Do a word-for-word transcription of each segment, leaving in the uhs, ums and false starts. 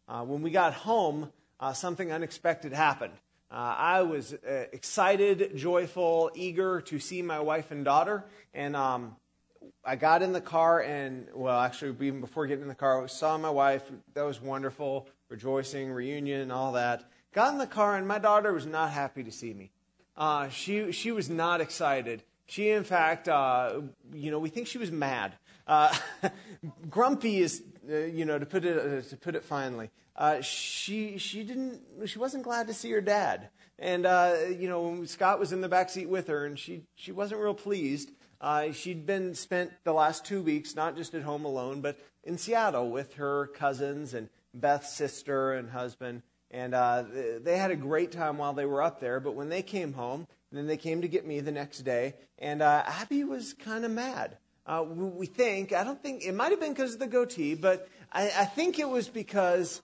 Uh, when we got home, uh, something unexpected happened. Uh, I was uh, excited, joyful, eager to see my wife and daughter, and um, I got in the car, and, well, actually, even before getting in the car, I saw my wife. That was wonderful, rejoicing, reunion, all that. Got in the car, and my daughter was not happy to see me. Uh, she she was not excited. She, in fact, uh, you know, we think she was mad. Uh, grumpy is, uh, you know, to put it uh, to put it finely. Uh, she she didn't she wasn't glad to see her dad, and uh, you know, Scott was in the back seat with her, and she she wasn't real pleased. Uh, she'd been spent the last two weeks not just at home alone, but in Seattle with her cousins and Beth's sister and husband. And uh, they had a great time while they were up there. But when they came home, then they came to get me the next day. And uh, Abby was kind of mad. Uh, we think, I don't think, it might have been because of the goatee, but I, I think it was because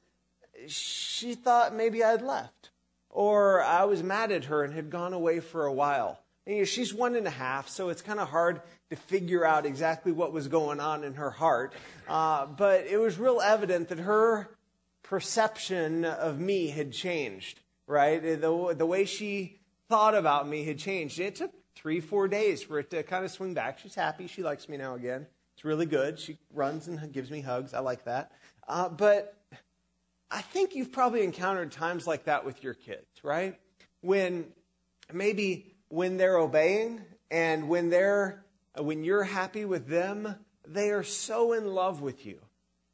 she thought maybe I'd left. Or I was mad at her and had gone away for a while. And, you know, she's one and a half, so it's kind of hard to figure out exactly what was going on in her heart. Uh, but it was real evident that her perception of me had changed, right? The, the way she thought about me had changed. It took three, four days for it to kind of swing back. She's happy. She likes me now again. It's really good. She runs and gives me hugs. I like that. Uh, but I think you've probably encountered times like that with your kids, right? When maybe when they're obeying and when they're when you're happy with them, they are so in love with you.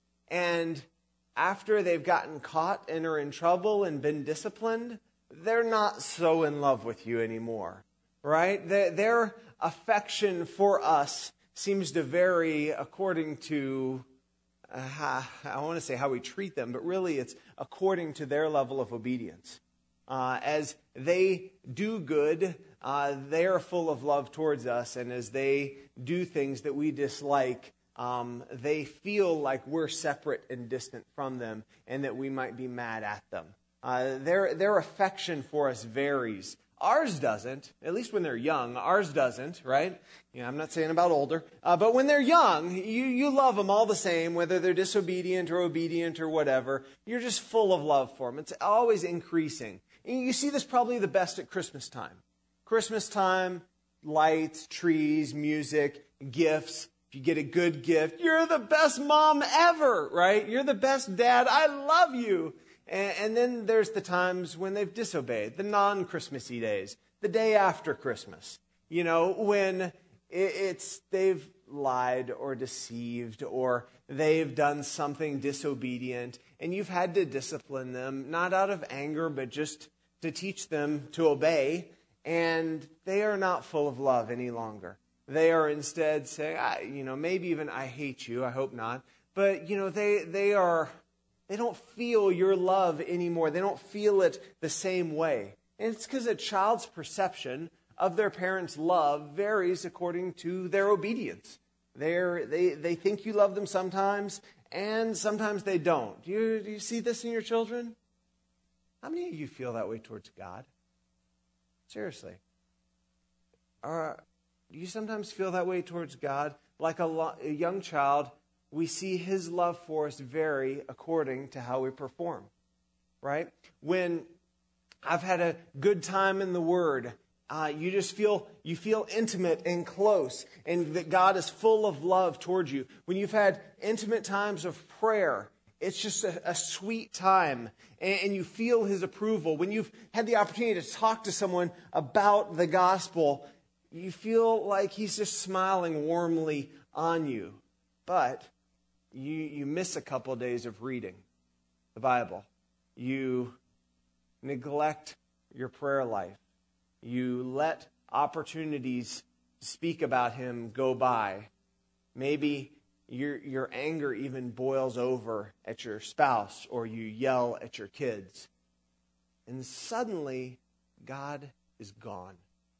And after they've gotten caught and are in trouble and been disciplined, they're not so in love with you anymore, right? Their, their affection for us seems to vary according to, uh, how, I want to say how we treat them, but really it's according to their level of obedience. Uh, as they do good, uh, they are full of love towards us, and as they do things that we dislike, Um, they feel like we're separate and distant from them and that we might be mad at them. Uh, their, their affection for us varies. Ours doesn't, at least when they're young. Ours doesn't, right? You know, I'm not saying about older. Uh, but when they're young, you, you love them all the same, whether they're disobedient or obedient or whatever. You're just full of love for them. It's always increasing. And you see this probably the best at Christmas time. Christmas time, lights, trees, music, gifts. If you get a good gift, you're the best mom ever, right? You're the best dad. I love you. And, and then there's the times when they've disobeyed, the non-Christmassy days, the day after Christmas. You know, when it, it's they've lied or deceived or they've done something disobedient and you've had to discipline them, not out of anger, but just to teach them to obey. And they are not full of love any longer. They are instead saying, I, you know, maybe even I hate you. I hope not. But, you know, they they are, they don't feel your love anymore. They don't feel it the same way. And it's because a child's perception of their parents' love varies according to their obedience. They're, they they think you love them sometimes, and sometimes they don't. Do you, do you see this in your children? How many of you feel that way towards God? Seriously. Are... Do you sometimes feel that way towards God? Like a, lo- a young child, we see His love for us vary according to how we perform, right? When I've had a good time in the Word, uh, you just feel you feel intimate and close, and that God is full of love towards you. When you've had intimate times of prayer, it's just a, a sweet time, and, and you feel His approval. When you've had the opportunity to talk to someone about the gospel, you feel like He's just smiling warmly on you. But you you miss a couple of days of reading the Bible. You neglect your prayer life. You let opportunities to speak about Him go by. Maybe your your anger even boils over at your spouse, or you yell at your kids. And suddenly, God is gone.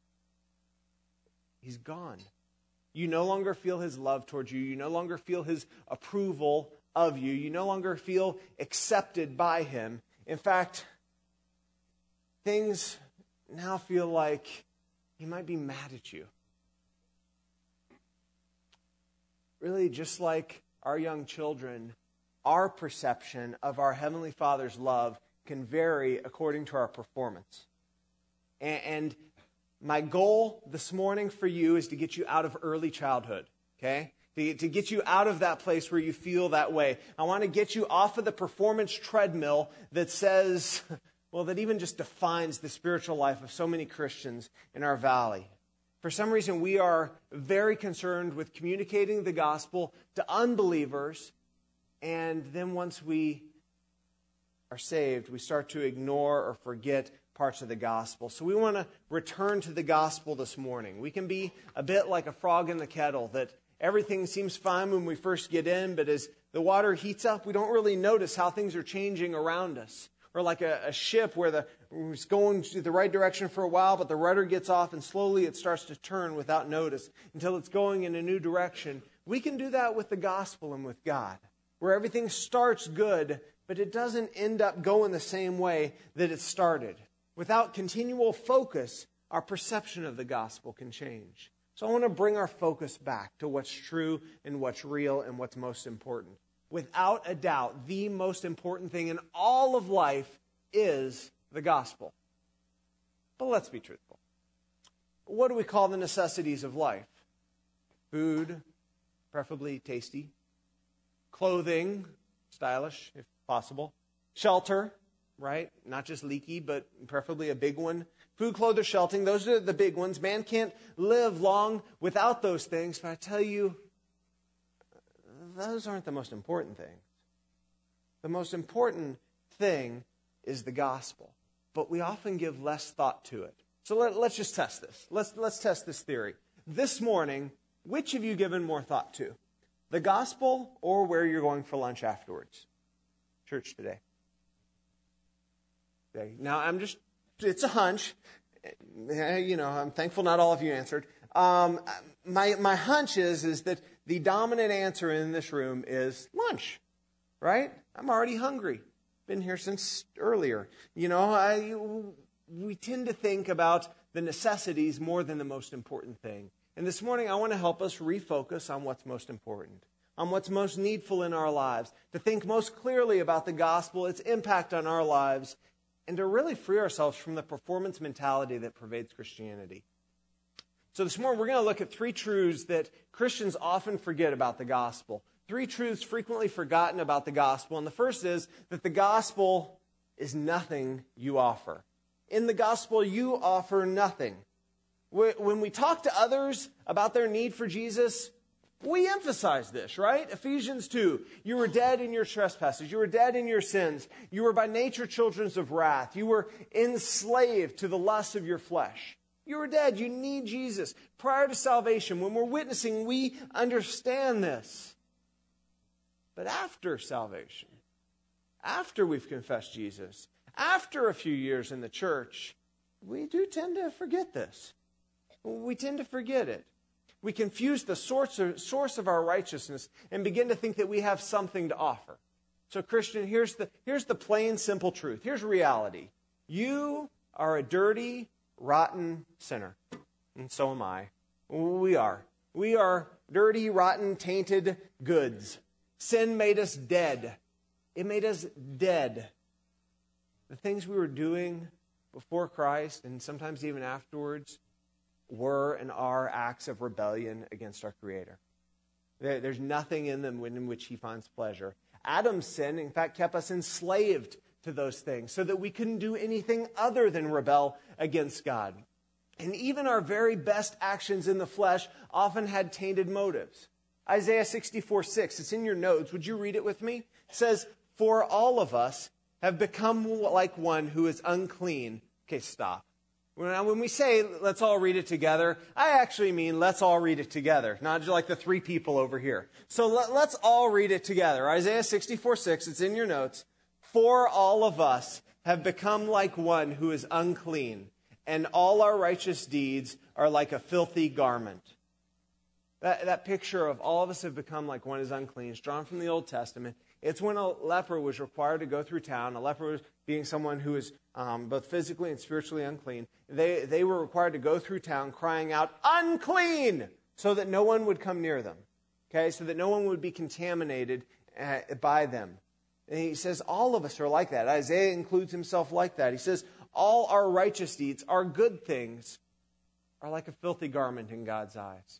He's gone. You no longer feel His love towards you. You no longer feel His approval of you. You no longer feel accepted by Him. In fact, things now feel like He might be mad at you. Really, just like our young children, our perception of our Heavenly Father's love can vary according to our performance. And, and my goal this morning for you is to get you out of early childhood, okay? To, to get you out of that place where you feel that way. I want to get you off of the performance treadmill that says, well, that even just defines the spiritual life of so many Christians in our valley. For some reason, we are very concerned with communicating the gospel to unbelievers, and then once we are saved, we start to ignore or forget parts of the gospel. So we want to return to the gospel this morning. We can be a bit like a frog in the kettle, that everything seems fine when we first get in, but as the water heats up, we don't really notice how things are changing around us. Or like a, a ship where the it's going the right direction for a while, but the rudder gets off and slowly it starts to turn without notice until it's going in a new direction. We can do that with the gospel and with God, where everything starts good, but it doesn't end up going the same way that it started. Without continual focus, our perception of the gospel can change. So I want to bring our focus back to what's true and what's real and what's most important. Without a doubt, the most important thing in all of life is the gospel. But let's be truthful. What do we call the necessities of life? Food, preferably tasty. Clothing, stylish if possible. Shelter, right? Not just leaky, but preferably a big one. Food, clothes, shelter, those are the big ones. Man can't live long without those things, but I tell you, those aren't the most important things. The most important thing is the gospel, but we often give less thought to it. So let, let's just test this. Let's, let's test this theory. This morning, which have you given more thought to? The gospel or where you're going for lunch afterwards? Church today. Okay. Now, I'm just, it's a hunch. You know, I'm thankful not all of you answered. Um, my my hunch is, is that the dominant answer in this room is lunch, right? I'm already hungry. Been here since earlier. You know, I, we tend to think about the necessities more than the most important thing. And this morning, I want to help us refocus on what's most important, on what's most needful in our lives, to think most clearly about the gospel, its impact on our lives, and to really free ourselves from the performance mentality that pervades Christianity. So this morning, we're going to look at three truths that Christians often forget about the gospel. Three truths frequently forgotten about the gospel. And the first is that the gospel is nothing you offer. In the gospel, you offer nothing. When we talk to others about their need for Jesus, we emphasize this, right? Ephesians two, you were dead in your trespasses. You were dead in your sins. You were by nature children of wrath. You were enslaved to the lusts of your flesh. You were dead. You need Jesus. Prior to salvation, when we're witnessing, we understand this. But after salvation, after we've confessed Jesus, after a few years in the church, we do tend to forget this. We tend to forget it. We confuse the source of, source of our righteousness and begin to think that we have something to offer. So, Christian, here's the, here's the plain, simple truth. Here's reality. You are a dirty, rotten sinner. And so am I. We are. We are dirty, rotten, tainted goods. Sin made us dead. It made us dead. The things we were doing before Christ and sometimes even afterwards were and are acts of rebellion against our Creator. There's nothing in them in which He finds pleasure. Adam's sin, in fact, kept us enslaved to those things so that we couldn't do anything other than rebel against God. And even our very best actions in the flesh often had tainted motives. Isaiah sixty-four six, it's in your notes. Would you read it with me? It says, "For all of us have become like one who is unclean." Okay, stop. When we say, let's all read it together, I actually mean let's all read it together, not just like the three people over here. So let, let's all read it together. Isaiah sixty-four six, it's in your notes. "For all of us have become like one who is unclean, and all our righteous deeds are like a filthy garment." That, that picture of all of us have become like one who is unclean is drawn from the Old Testament. It's when a leper was required to go through town. A leper was being someone who is um, both physically and spiritually unclean. They, they were required to go through town crying out, "Unclean!" so that no one would come near them. Okay, so that no one would be contaminated uh, by them. And he says all of us are like that. Isaiah includes himself like that. He says all our righteous deeds, our good things, are like a filthy garment in God's eyes.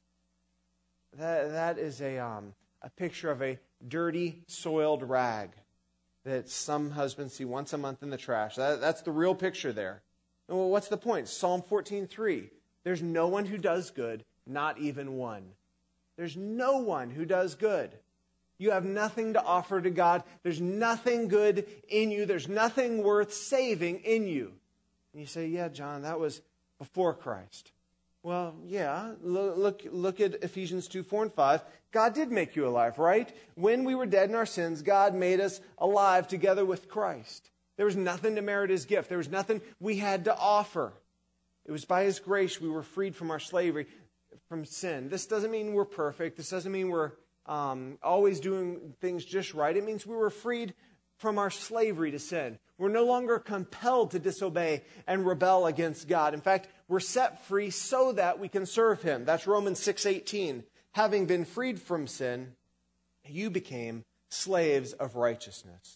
That, that is a, um, a picture of a dirty, soiled rag that some husbands see once a month in the trash. That, that's the real picture there. And well, what's the point? Psalm fourteen three. There's no one who does good, not even one. There's no one who does good. You have nothing to offer to God. There's nothing good in you. There's nothing worth saving in you. And you say, yeah, John, that was before Christ. Well, yeah, look, look, look at Ephesians two, four, and five. God did make you alive, right? When we were dead in our sins, God made us alive together with Christ. There was nothing to merit his gift. There was nothing we had to offer. It was by his grace we were freed from our slavery, from sin. This doesn't mean we're perfect. This doesn't mean we're um, always doing things just right. It means we were freed from our slavery to sin. We're no longer compelled to disobey and rebel against God. In fact, we're set free so that we can serve him. That's Romans six eighteen. Having been freed from sin, you became slaves of righteousness.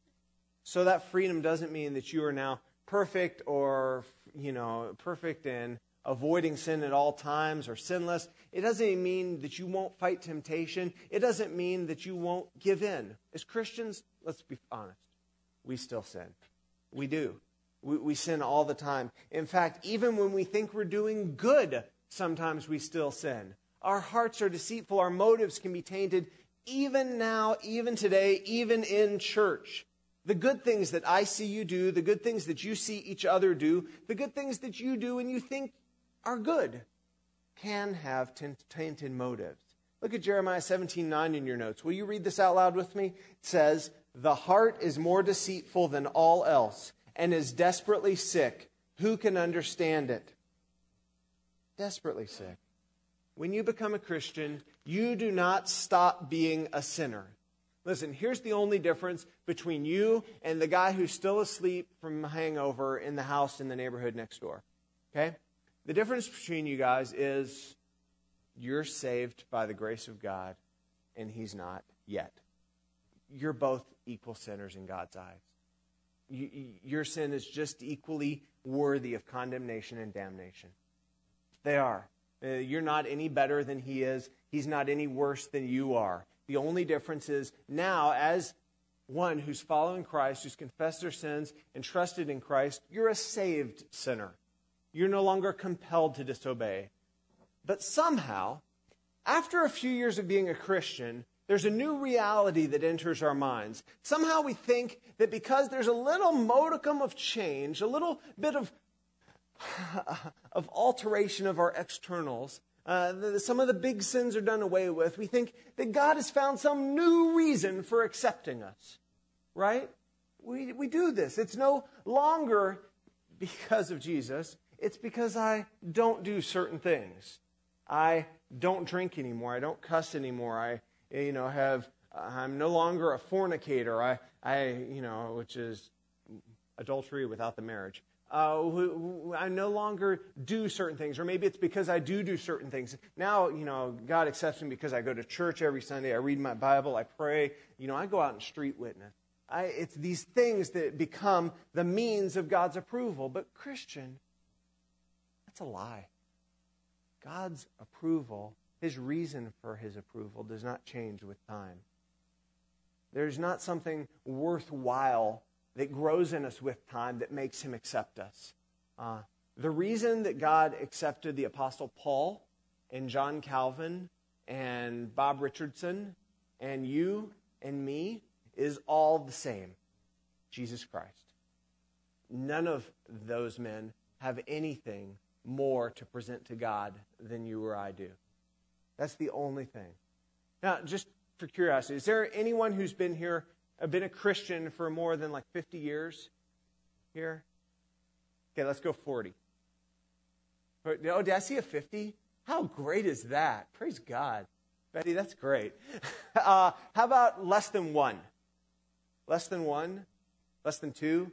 So that freedom doesn't mean that you are now perfect or, you know, perfect in avoiding sin at all times or sinless. It doesn't mean that you won't fight temptation. It doesn't mean that you won't give in. As Christians, let's be honest, we still sin. We do. We, we sin all the time. In fact, even when we think we're doing good, sometimes we still sin. Our hearts are deceitful. Our motives can be tainted even now, even today, even in church. The good things that I see you do, the good things that you see each other do, the good things that you do and you think are good can have tainted motives. Look at Jeremiah seventeen nine in your notes. Will you read this out loud with me? It says, "The heart is more deceitful than all else and is desperately sick. Who can understand it?" Desperately sick. When you become a Christian, you do not stop being a sinner. Listen, here's the only difference between you and the guy who's still asleep from a hangover in the house in the neighborhood next door. Okay? The difference between you guys is you're saved by the grace of God, and he's not yet. You're both equal sinners in God's eyes. You, your sin is just equally worthy of condemnation and damnation. They are. Uh, you're not any better than he is. He's not any worse than you are. The only difference is now, as one who's following Christ, who's confessed their sins and trusted in Christ, you're a saved sinner. You're no longer compelled to disobey. But somehow, after a few years of being a Christian, there's a new reality that enters our minds. Somehow we think that because there's a little modicum of change, a little bit of, of alteration of our externals, uh, the, some of the big sins are done away with, we think that God has found some new reason for accepting us. Right? We, we do this. It's no longer because of Jesus. It's because I don't do certain things. I don't drink anymore. I don't cuss anymore. I, you know, have, I'm no longer a fornicator. I, I, you know, which is adultery without the marriage. Uh, I no longer do certain things. Or maybe it's because I do do certain things. Now, you know, God accepts me because I go to church every Sunday. I read my Bible. I pray. You know, I go out and street witness. I, it's these things that become the means of God's approval. But Christian, that's a lie. God's approval, his reason for his approval, does not change with time. There's not something worthwhile that grows in us with time that makes him accept us. Uh, the reason that God accepted the Apostle Paul and John Calvin and Bob Richardson and you and me is all the same. Jesus Christ. None of those men have anything more to present to God than you or I do. That's the only thing. Now, just for curiosity, is there anyone who's been here, been a Christian for more than like fifty years here? Okay, let's go forty. Oh, did I see a fifty? How great is that? Praise God. Betty, that's great. Uh, how about less than one? Less than one? Less than two?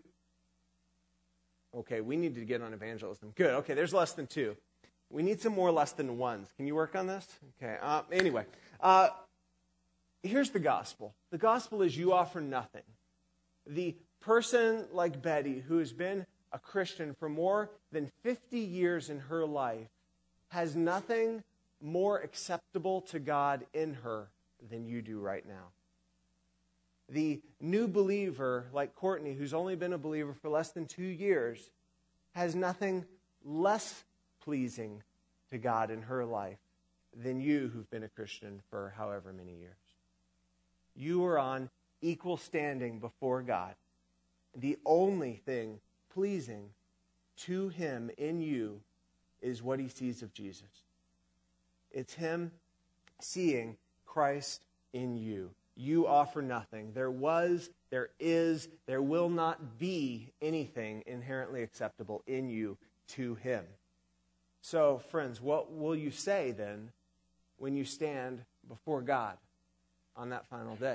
Okay, we need to get on evangelism. Good. Okay, there's less than two. We need some more less than ones. Can you work on this? Okay. Uh, anyway, uh, here's the gospel. The gospel is you offer nothing. The person like Betty, who has been a Christian for more than fifty years in her life, has nothing more acceptable to God in her than you do right now. The new believer, like Courtney, who's only been a believer for less than two years, has nothing less pleasing to God in her life than you who've been a Christian for however many years. You are on equal standing before God. The only thing pleasing to Him in you is what He sees of Jesus. It's Him seeing Christ in you. You offer nothing. There was, there is, there will not be anything inherently acceptable in you to Him. So, friends, what will you say then when you stand before God on that final day?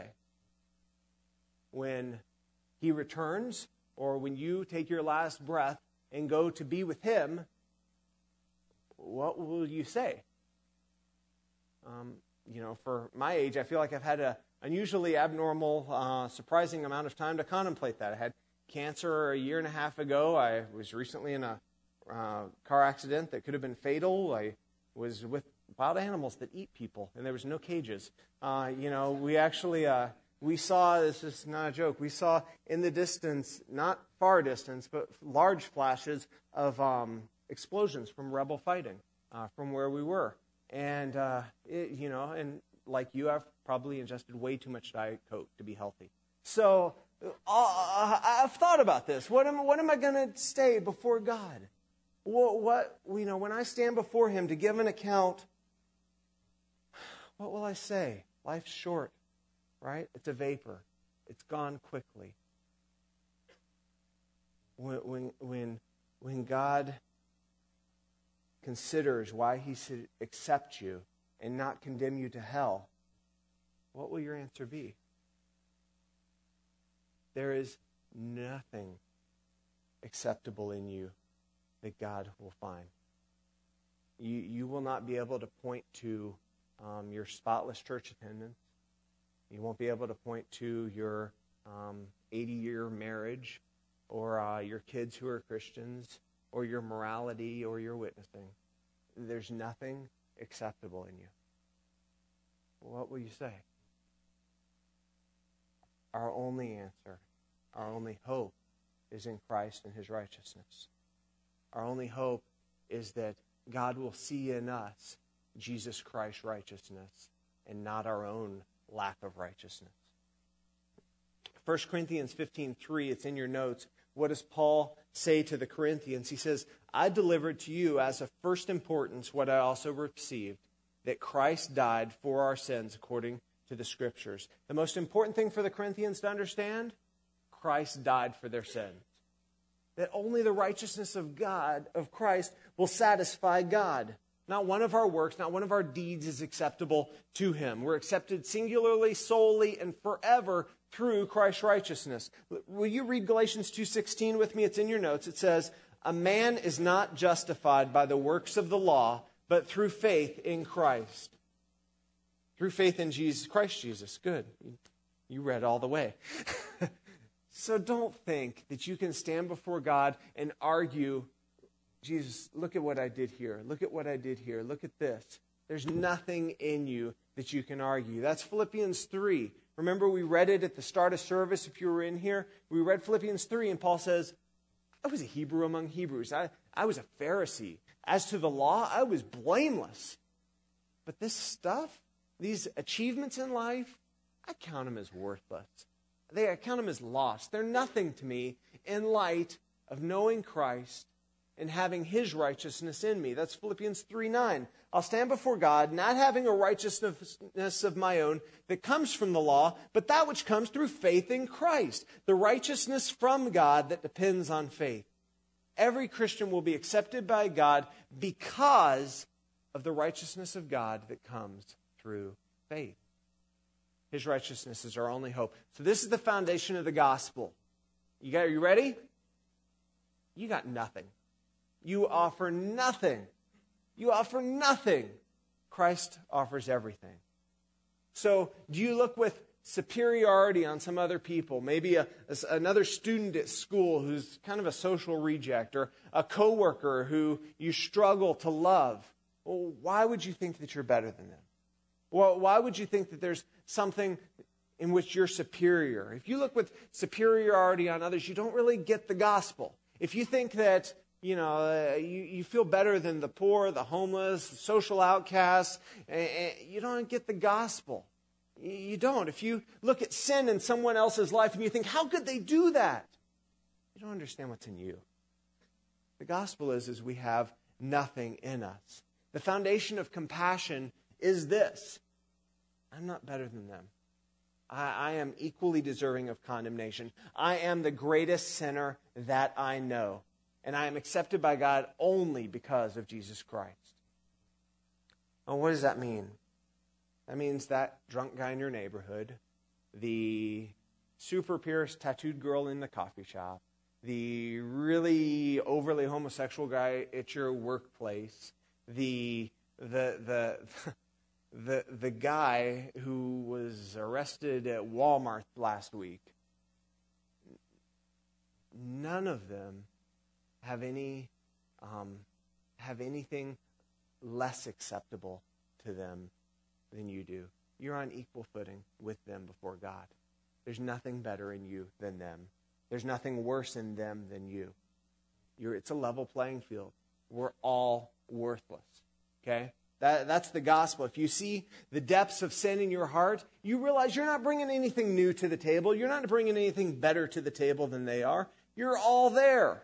When He returns, or when you take your last breath and go to be with Him, what will you say? Um, you know, for my age, I feel like I've had a unusually abnormal, uh, surprising amount of time to contemplate that. I had cancer a year and a half ago. I was recently in a uh, car accident that could have been fatal. I was with wild animals that eat people, and there was no cages. Uh, you know, we actually, uh, we saw, this is not a joke, we saw in the distance, not far distance, but large flashes of um, explosions from rebel fighting uh, from where we were. And, uh, it, you know, and like you, I've probably ingested way too much Diet Coke to be healthy. So uh, I've thought about this. What am, what am I going to say before God? What, what, you know, when I stand before Him to give an account, what will I say? Life's short, right? It's a vapor. It's gone quickly. When, when, when, when God considers why He should accept you and not condemn you to hell, what will your answer be? There is nothing acceptable in you that God will find. You, you will not be able to point to um, your spotless church attendance. You won't be able to point to your um, eighty-year marriage or uh, your kids who are Christians or your morality or your witnessing. There's nothing acceptable in you. What will you say? Our only answer, our only hope is in Christ and His righteousness. Our only hope is that God will see in us Jesus Christ's righteousness and not our own lack of righteousness. First Corinthians fifteen three, it's in your notes. What does Paul say to the Corinthians? He says, I delivered to you as of first importance what I also received, that Christ died for our sins according to the Scriptures. The most important thing for the Corinthians to understand, Christ died for their sins. That only the righteousness of God, of Christ, will satisfy God. Not one of our works, not one of our deeds is acceptable to Him. We're accepted singularly, solely, and forever through Christ's righteousness. Will you read Galatians two sixteen with me? It's in your notes. It says, a man is not justified by the works of the law, but through faith in Christ. Through faith in Jesus, Christ Jesus. Good. You read all the way. So don't think that you can stand before God and argue, Jesus, look at what I did here. Look at what I did here. Look at this. There's nothing in you that you can argue. That's Philippians three. Remember, we read it at the start of service if you were in here. We read Philippians three, and Paul says, I was a Hebrew among Hebrews. I, I was a Pharisee. As to the law, I was blameless. But this stuff, these achievements in life, I count them as worthless. They, I count them as lost. They're nothing to me in light of knowing Christ and having His righteousness in me. That's Philippians three nine. I'll stand before God, not having a righteousness of my own that comes from the law, but that which comes through faith in Christ. The righteousness from God that depends on faith. Every Christian will be accepted by God because of the righteousness of God that comes through faith. His righteousness is our only hope. So this is the foundation of the gospel. You got, are you ready? You got nothing. You offer nothing. You offer nothing. Christ offers everything. So do you look with superiority on some other people? Maybe a, a, another student at school who's kind of a social reject, or a coworker who you struggle to love. Well, why would you think that you're better than them? Well, why would you think that there's something in which you're superior? If you look with superiority on others, you don't really get the gospel. If you think that, you know, uh, you, you feel better than the poor, the homeless, the social outcasts, uh, uh, you don't get the gospel. You don't. If you look at sin in someone else's life and you think, how could they do that? You don't understand what's in you. The gospel is, is we have nothing in us. The foundation of compassion is this: I'm not better than them. I, I am equally deserving of condemnation. I am the greatest sinner that I know. And I am accepted by God only because of Jesus Christ. Well, what does that mean? That means that drunk guy in your neighborhood, the super pierced tattooed girl in the coffee shop, the really overly homosexual guy at your workplace, the the the the the guy who was arrested at Walmart last week. None of them have any um, have anything less acceptable to them than you do. You're on equal footing with them before God. There's nothing better in you than them. There's nothing worse in them than you. You're, it's a level playing field. We're all worthless. Okay? That, that's the gospel. If you see the depths of sin in your heart, you realize you're not bringing anything new to the table. You're not bringing anything better to the table than they are. You're all there.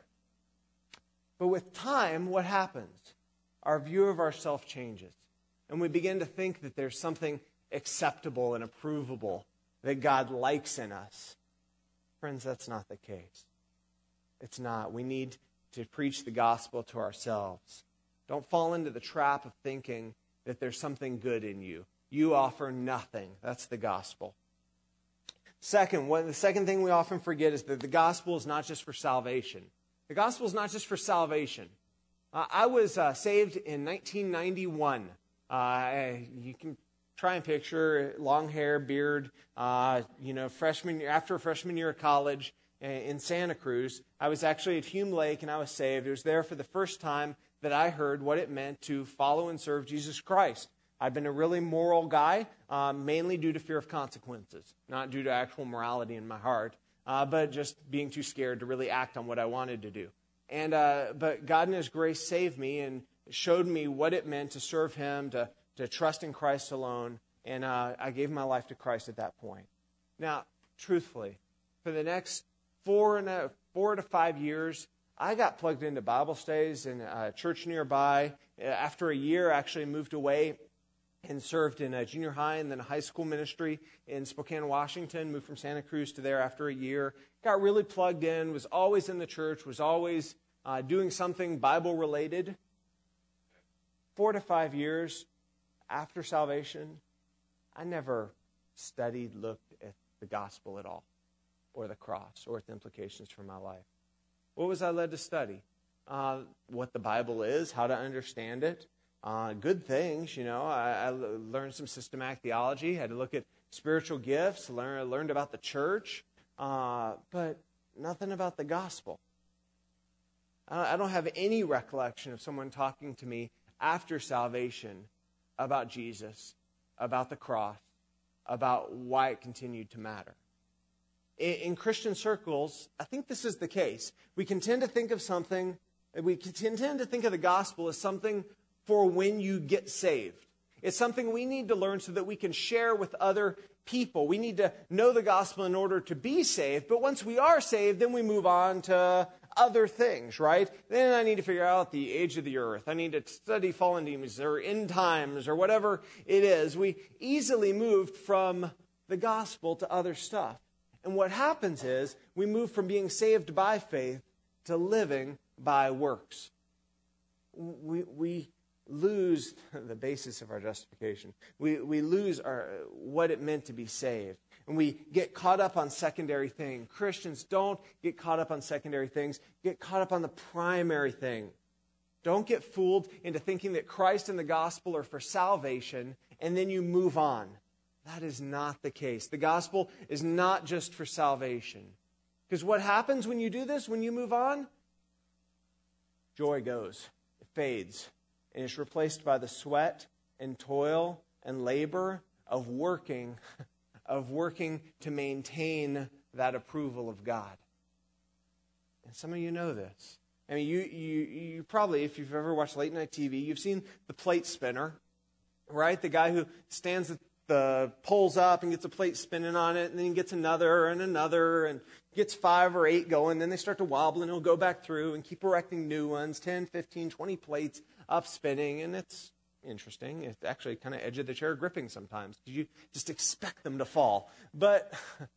But with time, what happens? Our view of ourselves changes. And we begin to think that there's something acceptable and approvable that God likes in us. Friends, that's not the case. It's not. We need to preach the gospel to ourselves. Don't fall into the trap of thinking that there's something good in you. You offer nothing. That's the gospel. Second, what, the second thing we often forget is that the gospel is not just for salvation. The gospel is not just for salvation. Uh, I was uh, saved in nineteen ninety-one. Uh, you can try and picture long hair, beard, uh, you know, freshman year, after a freshman year of college in Santa Cruz. I was actually at Hume Lake and I was saved. It was there for the first time that I heard what it meant to follow and serve Jesus Christ. I've been a really moral guy, uh, mainly due to fear of consequences, not due to actual morality in my heart, uh, but just being too scared to really act on what I wanted to do. And uh, but God in His grace saved me and showed me what it meant to serve Him, to, to trust in Christ alone, and uh, I gave my life to Christ at that point. Now, truthfully, for the next four and a, four to five years, I got plugged into Bible studies in a church nearby. After a year, I actually moved away and served in a junior high and then a high school ministry in Spokane, Washington. Moved from Santa Cruz to there after a year. Got really plugged in, was always in the church, was always uh, doing something Bible-related. Four to five years after salvation, I never studied, looked at the gospel at all, or the cross, or its implications for my life. What was I led to study? Uh, what the Bible is, how to understand it. Uh, good things, you know. I, I learned some systematic theology, had to look at spiritual gifts, learn, learned about the church, uh, but nothing about the gospel. I, I don't have any recollection of someone talking to me after salvation about Jesus, about the cross, about why it continued to matter. In, in Christian circles, I think this is the case. We can tend to think of something, we can tend to think of the gospel as something for when you get saved. It's something we need to learn so that we can share with other people. We need to know the gospel in order to be saved. But once we are saved, then we move on to other things, right? Then I need to figure out the age of the earth. I need to study fallen demons or end times or whatever it is. We easily moved from the gospel to other stuff. And what happens is we move from being saved by faith to living by works. We, we lose the basis of our justification. We, we lose our, what it meant to be saved. And we get caught up on secondary things. Christians, don't get caught up on secondary things. Get caught up on the primary thing. Don't get fooled into thinking that Christ and the gospel are for salvation, and then you move on. That is not the case. The gospel is not just for salvation. Because what happens when you do this, when you move on? Joy goes. It fades. And it's replaced by the sweat and toil and labor of working, of working to maintain that approval of God. And some of you know this. I mean, you, you, you probably, if you've ever watched late night T V, you've seen the plate spinner, right? The guy who stands at the poles up and gets a plate spinning on it, and then he gets another and another, and gets five or eight going. Then they start to wobble, and he'll go back through and keep erecting new ones, ten, fifteen, twenty plates up spinning, and it's interesting. It's actually kind of edge of the chair gripping sometimes, because you just expect them to fall. But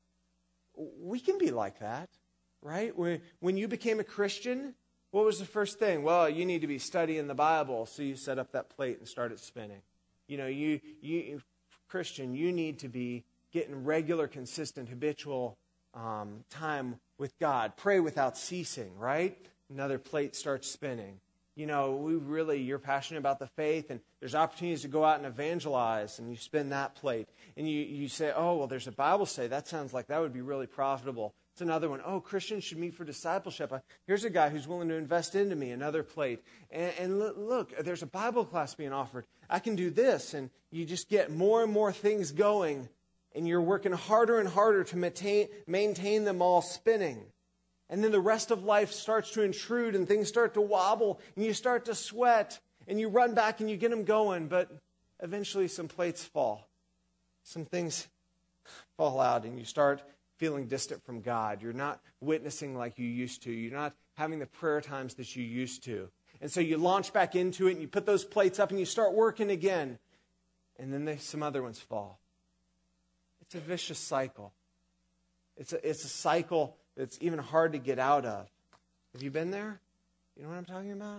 we can be like that, right? When, when you became a Christian, what was the first thing? Well, you need to be studying the Bible, so you set up that plate and start it spinning. You know, you, you Christian, you need to be getting regular, consistent, habitual um, time with God. Pray without ceasing, right? Another plate starts spinning. You know, we really, you're passionate about the faith, and there's opportunities to go out and evangelize, and you spin that plate. And you, you say, oh, well, there's a Bible study. That sounds like that would be really profitable. It's another one. Oh, Christians should meet for discipleship. Here's a guy who's willing to invest into me. Another plate. And, and look, there's a Bible class being offered. I can do this. And you just get more and more things going. And you're working harder and harder to maintain, maintain them all spinning. And then the rest of life starts to intrude and things start to wobble. And you start to sweat. And you run back and you get them going. But eventually some plates fall. Some things fall out and you start feeling distant from God. You're not witnessing like you used to. You're not having the prayer times that you used to. And so you launch back into it and you put those plates up and you start working again. And then they, some other ones fall. It's a vicious cycle. It's a, it's a cycle that's even hard to get out of. Have you been there? You know what I'm talking about?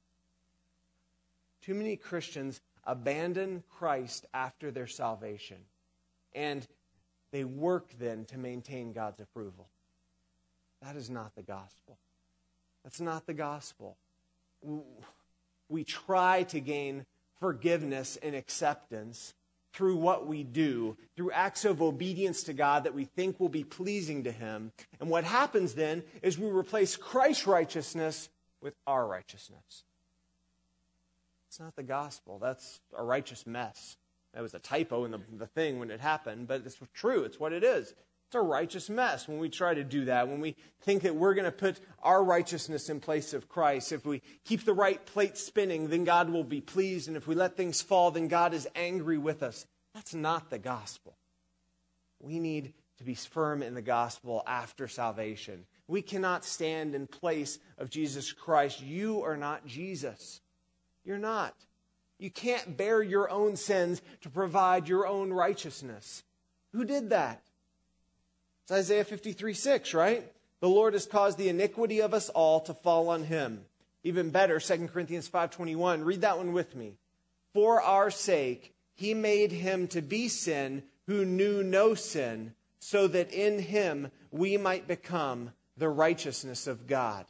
Too many Christians abandon Christ after their salvation. And they work then to maintain God's approval. That is not the gospel. That's not the gospel. We try to gain forgiveness and acceptance through what we do, through acts of obedience to God that we think will be pleasing to Him. And what happens then is we replace Christ's righteousness with our righteousness. It's not the gospel. That's a righteous mess. That was a typo in the, the thing when it happened, but it's true. It's what it is. It's a righteous mess when we try to do that, when we think that we're going to put our righteousness in place of Christ. If we keep the right plate spinning, then God will be pleased. And if we let things fall, then God is angry with us. That's not the gospel. We need to be firm in the gospel after salvation. We cannot stand in place of Jesus Christ. You are not Jesus. You're not. You can't bear your own sins to provide your own righteousness. Who did that? It's Isaiah fifty-three six, right? The Lord has caused the iniquity of us all to fall on Him. Even better, Second Corinthians five twenty-one. Read that one with me. For our sake, He made Him to be sin who knew no sin, so that in Him we might become the righteousness of God.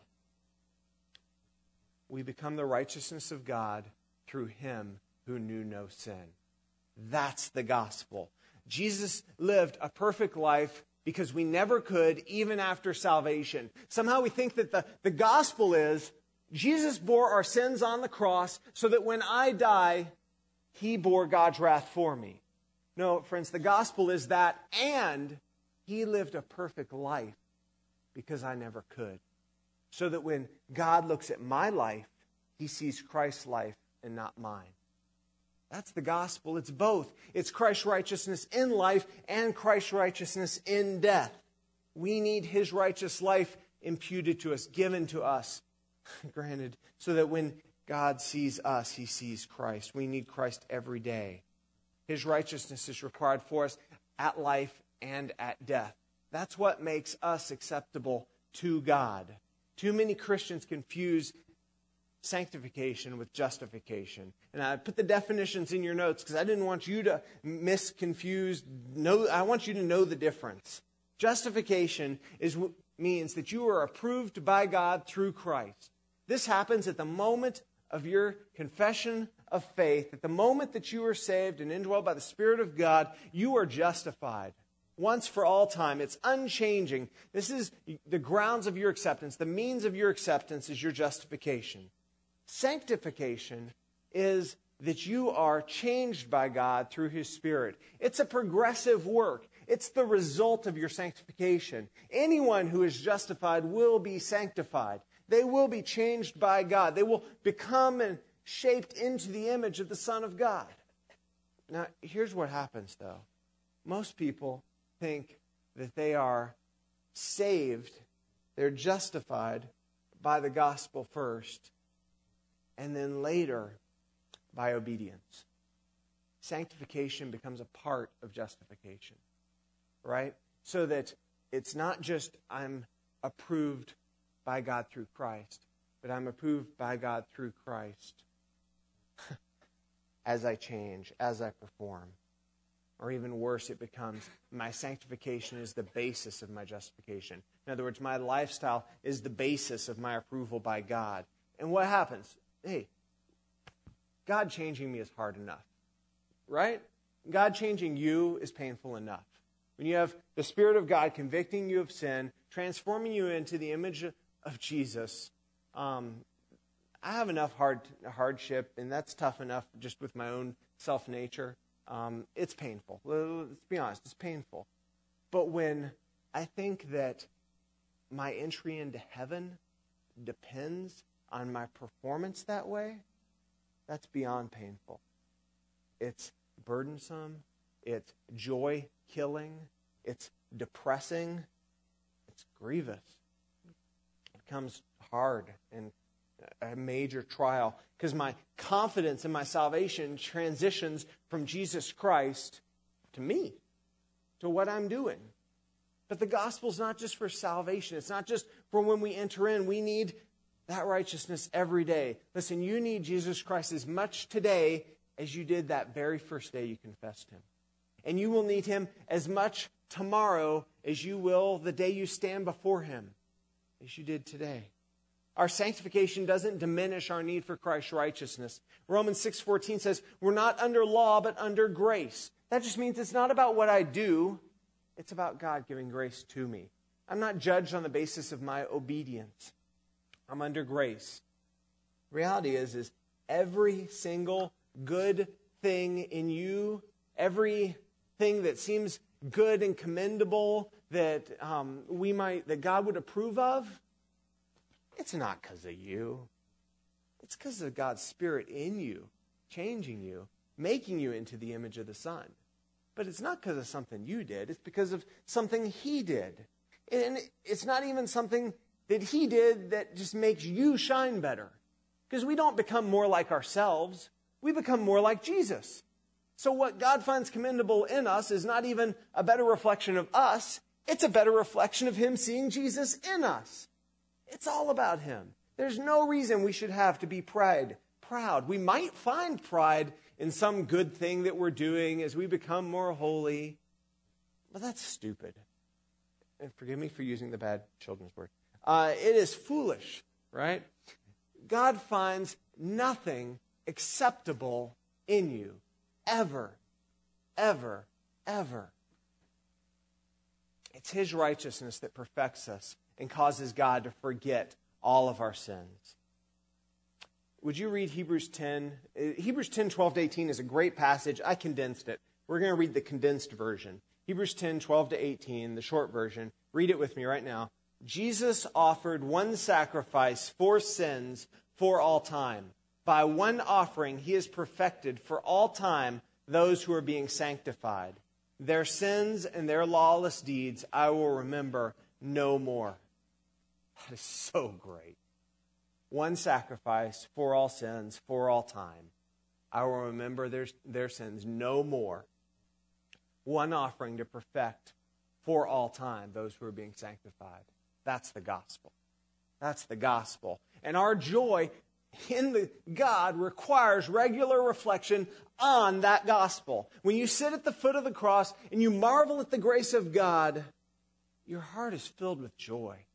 We become the righteousness of God through Him who knew no sin. That's the gospel. Jesus lived a perfect life because we never could, even after salvation. Somehow we think that the, the gospel is Jesus bore our sins on the cross so that when I die, He bore God's wrath for me. No, friends, the gospel is that, and He lived a perfect life because I never could. So that when God looks at my life, He sees Christ's life and not mine. That's the gospel. It's both. It's Christ's righteousness in life and Christ's righteousness in death. We need His righteous life imputed to us, given to us, granted, so that when God sees us, He sees Christ. We need Christ every day. His righteousness is required for us at life and at death. That's what makes us acceptable to God. Too many Christians confuse sanctification with justification. And I put the definitions in your notes because I didn't want you to misconfuse. Know, I want you to know the difference. Justification is means that you are approved by God through Christ. This happens at the moment of your confession of faith, at the moment that you are saved and indwelled by the Spirit of God, you are justified once for all time. It's unchanging. This is the grounds of your acceptance. The means of your acceptance is your justification. Sanctification is that you are changed by God through His Spirit. It's a progressive work. It's the result of your sanctification. Anyone who is justified will be sanctified. They will be changed by God. They will become and shaped into the image of the Son of God. Now, here's what happens, though. Most people think that they are saved, they're justified by the gospel first, and then later by obedience. Sanctification becomes a part of justification, right? So that it's not just I'm approved by God through Christ, but I'm approved by God through Christ as I change, as I perform. Or even worse, it becomes my sanctification is the basis of my justification. In other words, my lifestyle is the basis of my approval by God. And what happens? Hey, God changing me is hard enough, right? God changing you is painful enough. When you have the Spirit of God convicting you of sin, transforming you into the image of Jesus, um, I have enough hard hardship, and that's tough enough just with my own self-nature. Um, it's painful. Let's be honest, it's painful. But when I think that my entry into heaven depends on my performance that way, that's beyond painful. It's burdensome. It's joy-killing. It's depressing. It's grievous. It becomes hard and a major trial because my confidence in my salvation transitions from Jesus Christ to me, to what I'm doing. But the gospel's not just for salvation. It's not just for when we enter in. We need that righteousness every day. Listen, you need Jesus Christ as much today as you did that very first day you confessed Him. And you will need Him as much tomorrow as you will the day you stand before Him, as you did today. Our sanctification doesn't diminish our need for Christ's righteousness. Romans six fourteen says, we're not under law, but under grace. That just means it's not about what I do. It's about God giving grace to me. I'm not judged on the basis of my obedience. I'm under grace. The reality is, is every single good thing in you, everything that seems good and commendable that um, we might, that God would approve of, it's not because of you. It's because of God's Spirit in you, changing you, making you into the image of the Son. But it's not because of something you did. It's because of something He did. And it's not even something that He did that just makes you shine better. Because we don't become more like ourselves. We become more like Jesus. So what God finds commendable in us is not even a better reflection of us. It's a better reflection of Him seeing Jesus in us. It's all about Him. There's no reason we should have to be pride, proud. We might find pride in some good thing that we're doing as we become more holy. But that's stupid. And forgive me for using the bad children's word. Uh, it is foolish, right? God finds nothing acceptable in you. Ever. Ever. Ever. It's His righteousness that perfects us and causes God to forget all of our sins. Would you read Hebrews ten? Hebrews ten, twelve to eighteen is a great passage. I condensed it. We're going to read the condensed version. Hebrews ten, twelve to eighteen, the short version. Read it with me right now. Jesus offered one sacrifice for sins for all time. By one offering, He has perfected for all time those who are being sanctified. Their sins and their lawless deeds I will remember no more. That is so great. One sacrifice for all sins, for all time. I will remember their, their sins no more. One offering to perfect for all time those who are being sanctified. That's the gospel. That's the gospel. And our joy in the God requires regular reflection on that gospel. When you sit at the foot of the cross and you marvel at the grace of God, your heart is filled with joy.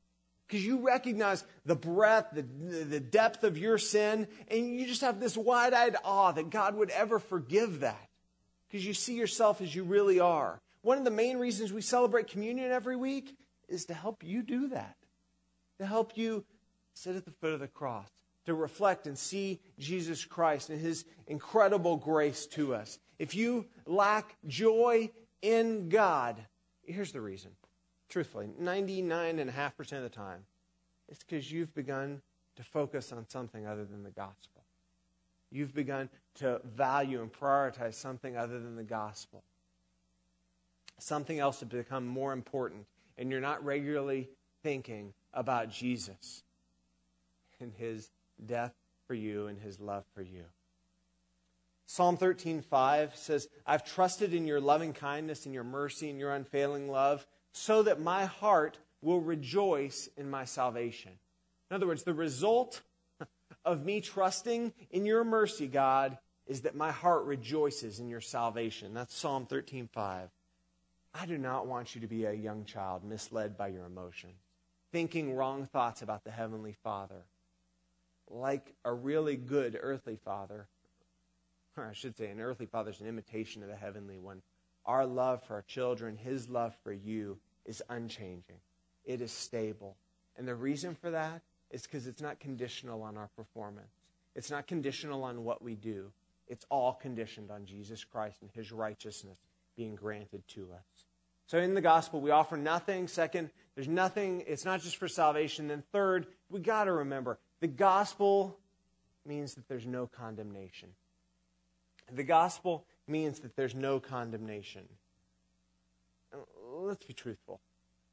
because you recognize the breadth, the, the depth of your sin, and you just have this wide-eyed awe that God would ever forgive that, because you see yourself as you really are. One of the main reasons we celebrate communion every week is to help you do that, to help you sit at the foot of the cross, to reflect and see Jesus Christ and his incredible grace to us. If you lack joy in God, here's the reason. Truthfully, ninety-nine point five percent of the time, it's because you've begun to focus on something other than the gospel. You've begun to value and prioritize something other than the gospel. Something else has become more important, and you're not regularly thinking about Jesus and his death for you and his love for you. Psalm thirteen five says, I've trusted in your loving kindness and your mercy and your unfailing love, so that my heart will rejoice in my salvation. In other words, the result of me trusting in your mercy, God, is that my heart rejoices in your salvation. That's Psalm thirteen five. I do not want you to be a young child misled by your emotions, thinking wrong thoughts about the Heavenly Father. Like a really good earthly father, or I should say an earthly father is an imitation of the heavenly one. Our love for our children, his love for you, is unchanging. It is stable. And the reason for that is because it's not conditional on our performance. It's not conditional on what we do. It's all conditioned on Jesus Christ and his righteousness being granted to us. So in the gospel, we offer nothing. Second, there's nothing. It's not just for salvation. Then third, we got to remember, the gospel means that there's no condemnation. The gospel means that there's no condemnation. Let's be truthful.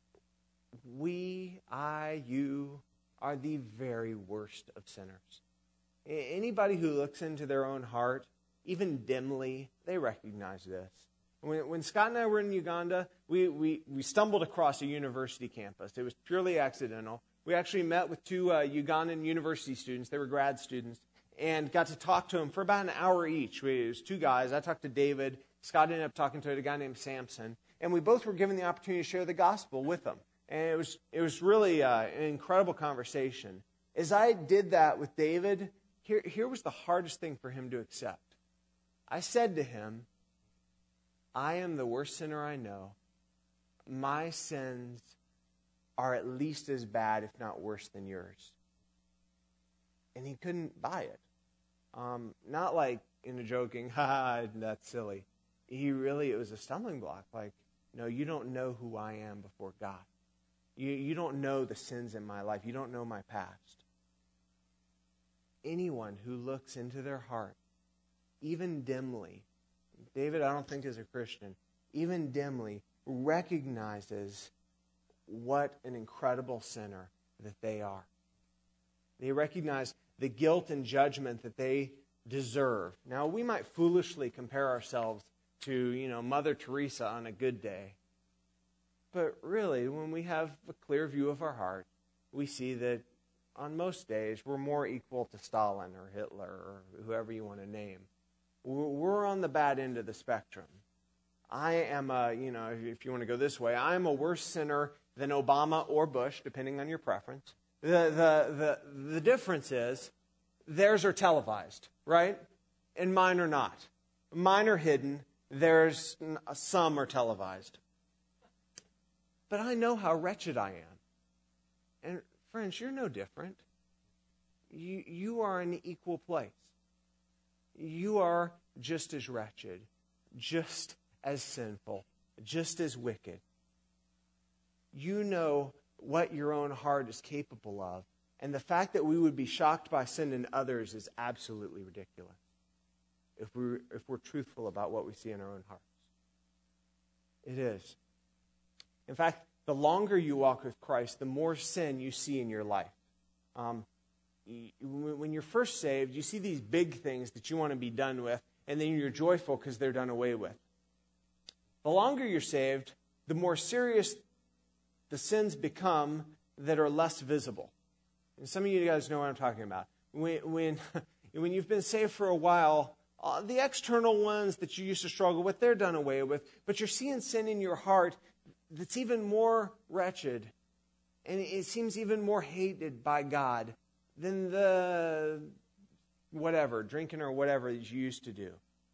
We, I, you, are the very worst of sinners. Anybody who looks into their own heart, even dimly, they recognize this. When, when Scott and I were in Uganda, we, we, we stumbled across a university campus. It was purely accidental. We actually met with two uh, Ugandan university students. They were grad students, and got to talk to them for about an hour each. We, it was two guys. I talked to David. Scott ended up talking to a guy named Samson. And we both were given the opportunity to share the gospel with them. And it was it was really uh, an incredible conversation. As I did that with David, here, here was the hardest thing for him to accept. I said to him, I am the worst sinner I know. My sins are at least as bad, if not worse, than yours. And he couldn't buy it. Um, not like in a joking, ha ha, that's silly. He really, it was a stumbling block. Like, no, you don't know who I am before God. You, you don't know the sins in my life. You don't know my past. Anyone who looks into their heart, even dimly, David, I don't think is a Christian, even dimly recognizes what an incredible sinner that they are. They recognize the guilt and judgment that they deserve. Now, we might foolishly compare ourselves to, you know, Mother Teresa on a good day. But really, when we have a clear view of our heart, we see that on most days, we're more equal to Stalin or Hitler or whoever you want to name. We're on the bad end of the spectrum. I am a, you know, if you want to go this way, I am a worse sinner than Obama or Bush, depending on your preference. The, the, the, the difference is theirs are televised, right? And mine are not. Mine are hidden. Theirs, some are televised. But I know how wretched I am. And friends, you're no different. You, you are in an equal place. You are just as wretched, just as sinful, just as wicked. You know what your own heart is capable of. And the fact that we would be shocked by sin in others is absolutely ridiculous if we're, if we're truthful about what we see in our own hearts. It is. In fact, the longer you walk with Christ, the more sin you see in your life. Um, when you're first saved, you see these big things that you want to be done with, and then you're joyful because they're done away with. The longer you're saved, the more serious the sins become that are less visible. And some of you guys know what I'm talking about. When, when, when you've been saved for a while, uh, the external ones that you used to struggle with, they're done away with. But you're seeing sin in your heart that's even more wretched and it seems even more hated by God than the whatever, drinking or whatever that you used to do.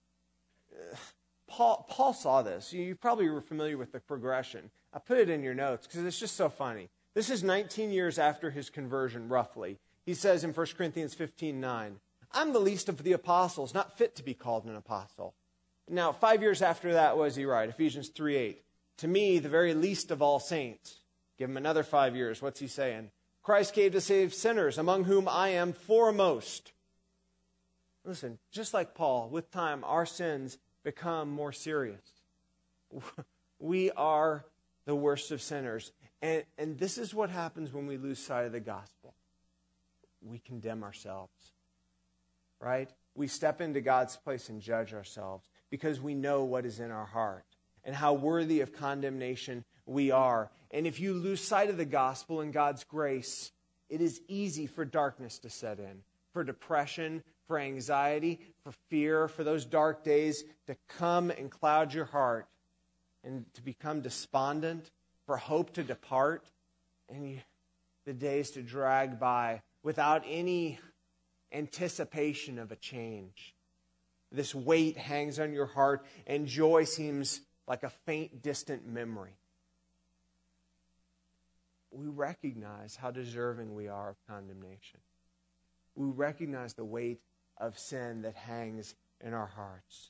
Paul, Paul saw this. You probably were familiar with the progression. I put it in your notes because it's just so funny. This is nineteen years after his conversion, roughly. He says in First Corinthians fifteen nine, I'm the least of the apostles, not fit to be called an apostle. Now, five years after that, what does he write? Ephesians three eight. To me, the very least of all saints. Give him another five years. What's he saying? Christ came to save sinners, among whom I am foremost. Listen, just like Paul, with time, our sins become more serious. We are the worst of sinners. And, and this is what happens when we lose sight of the gospel. We condemn ourselves, right? We step into God's place and judge ourselves because we know what is in our heart and how worthy of condemnation we are. And if you lose sight of the gospel and God's grace, it is easy for darkness to set in, for depression, for anxiety, for fear, for those dark days to come and cloud your heart and to become despondent, for hope to depart, and you, the days to drag by without any anticipation of a change. This weight hangs on your heart, and joy seems like a faint, distant memory. We recognize how deserving we are of condemnation. We recognize the weight of sin that hangs in our hearts.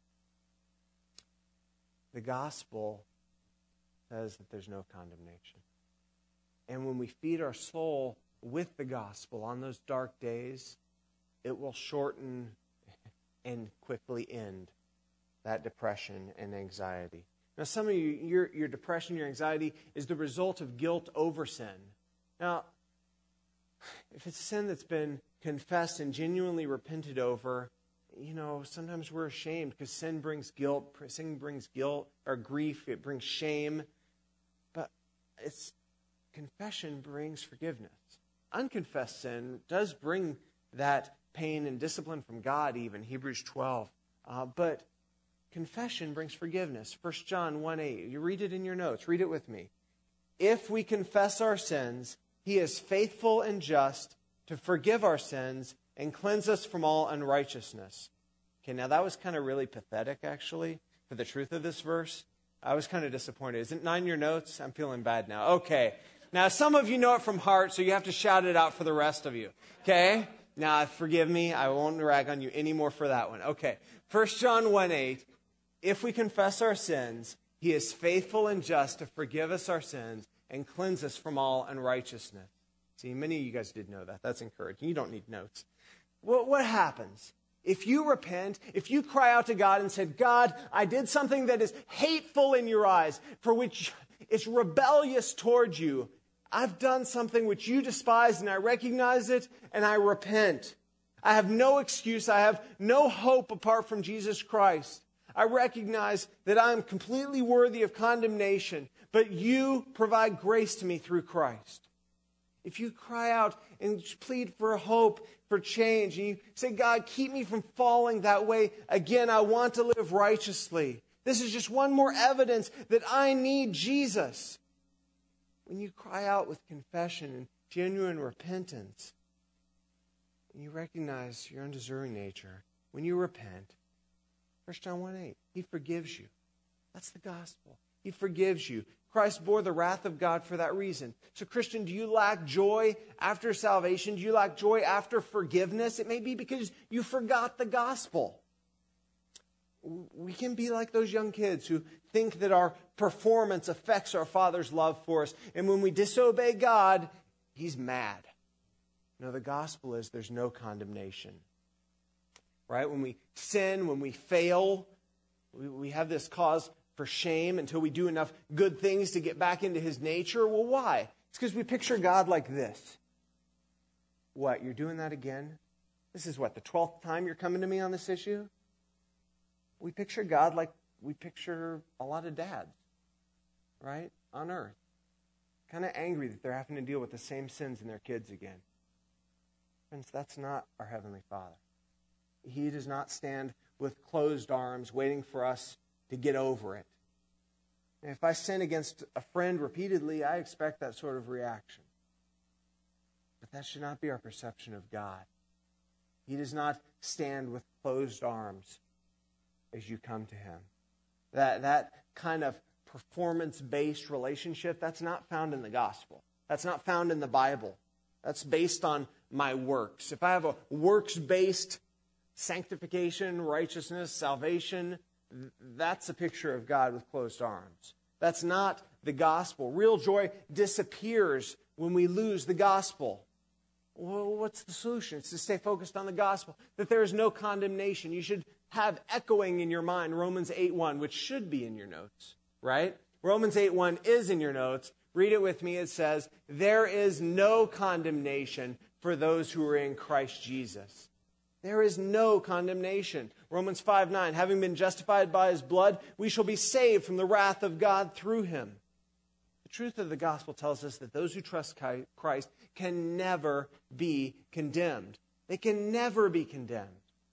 The gospel says that there's no condemnation. And when we feed our soul with the gospel on those dark days, it will shorten and quickly end that depression and anxiety. Now, some of you, your, your depression, your anxiety is the result of guilt over sin. Now, if it's sin that's been confessed and genuinely repented over, you know, sometimes we're ashamed because sin brings guilt. Sin brings guilt or grief. It brings shame. But it's confession brings forgiveness. Unconfessed sin does bring that pain and discipline from God, even Hebrews twelve. Uh, but confession brings forgiveness. First John one eight. You read it in your notes. Read it with me. If we confess our sins, He is faithful and just to forgive our sins and cleanse us from all unrighteousness. Okay, now that was kind of really pathetic, actually, for the truth of this verse. I was kind of disappointed. Isn't nine your notes? I'm feeling bad now. Okay. Now, some of you know it from heart, so you have to shout it out for the rest of you. Okay? Now, forgive me. I won't rag on you anymore for that one. Okay. First John one eight. If we confess our sins, He is faithful and just to forgive us our sins and cleanse us from all unrighteousness. See, many of you guys did know that. That's encouraging. You don't need notes. Well, what happens? If you repent, if you cry out to God and said, God, I did something that is hateful in your eyes, for which it's rebellious toward you. I've done something which you despise, and I recognize it, and I repent. I have no excuse. I have no hope apart from Jesus Christ. I recognize that I am completely worthy of condemnation, but you provide grace to me through Christ. If you cry out and plead for hope, for change, and you say, God, keep me from falling that way again, I want to live righteously. This is just one more evidence that I need Jesus. When you cry out with confession and genuine repentance, and you recognize your undeserving nature, when you repent, First John one eight, He forgives you. That's the gospel. He forgives you. Christ bore the wrath of God for that reason. So, Christian, do you lack joy after salvation? Do you lack joy after forgiveness? It may be because you forgot the gospel. We can be like those young kids who think that our performance affects our Father's love for us. And when we disobey God, He's mad. No, the gospel is there's no condemnation. Right? When we sin, when we fail, we, we have this cause for shame until we do enough good things to get back into His nature. Well, why? It's because we picture God like this. What, you're doing that again? This is what, the twelfth time you're coming to me on this issue? We picture God like we picture a lot of dads, right, on earth. Kind of angry that they're having to deal with the same sins in their kids again. Friends, that's not our Heavenly Father. He does not stand with closed arms waiting for us to get over it. And if I sin against a friend repeatedly, I expect that sort of reaction. But that should not be our perception of God. He does not stand with closed arms as you come to Him. That, that kind of performance-based relationship, that's not found in the gospel. That's not found in the Bible. That's based on my works. If I have a works-based sanctification, righteousness, salvation, that's a picture of God with closed arms. That's not the gospel. Real joy disappears when we lose the gospel. Well, what's the solution? It's to stay focused on the gospel, that there is no condemnation. You should have echoing in your mind Romans eight one, which should be in your notes, right? Romans eight one is in your notes. Read it with me. It says, there is no condemnation for those who are in Christ Jesus. There is no condemnation. Romans five nine, having been justified by His blood, we shall be saved from the wrath of God through Him. The truth of the gospel tells us that those who trust Christ can never be condemned. They can never be condemned.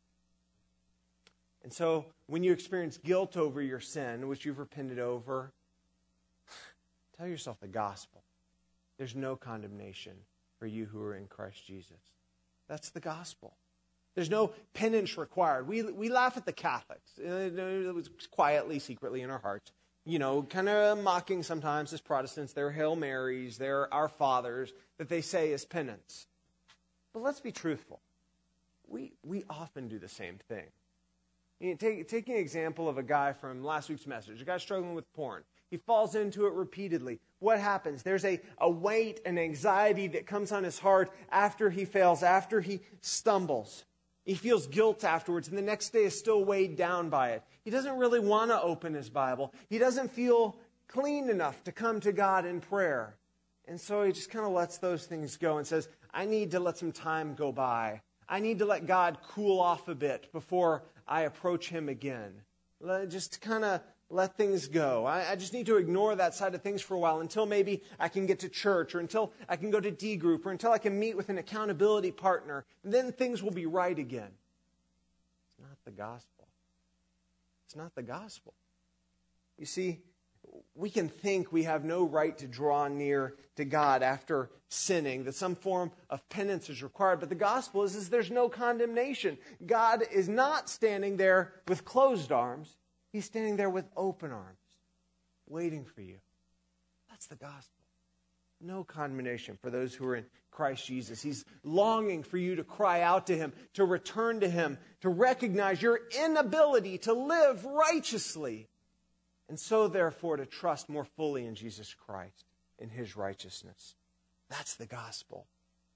And so when you experience guilt over your sin, which you've repented over, tell yourself the gospel. There's no condemnation for you who are in Christ Jesus. That's the gospel. There's no penance required. We we laugh at the Catholics, uh, quietly, secretly in our hearts. You know, kind of mocking sometimes as Protestants, their Hail Marys, their Our Fathers, that they say is penance. But let's be truthful. We we often do the same thing. You know, take, take an example of a guy from last week's message, a guy struggling with porn. He falls into it repeatedly. What happens? There's a, a weight and anxiety that comes on his heart after he fails, after he stumbles. He feels guilt afterwards, and the next day is still weighed down by it. He doesn't really want to open his Bible. He doesn't feel clean enough to come to God in prayer. And so he just kind of lets those things go and says, I need to let some time go by. I need to let God cool off a bit before I approach Him again. Just kind of let things go. I, I just need to ignore that side of things for a while until maybe I can get to church or until I can go to D group or until I can meet with an accountability partner. And then things will be right again. It's not the gospel. It's not the gospel. You see, we can think we have no right to draw near to God after sinning, that some form of penance is required. But the gospel is, is there's no condemnation. God is not standing there with closed arms. He's standing there with open arms, waiting for you. That's the gospel. No condemnation for those who are in Christ Jesus. He's longing for you to cry out to Him, to return to Him, to recognize your inability to live righteously. And so, therefore, to trust more fully in Jesus Christ, in His righteousness. That's the gospel.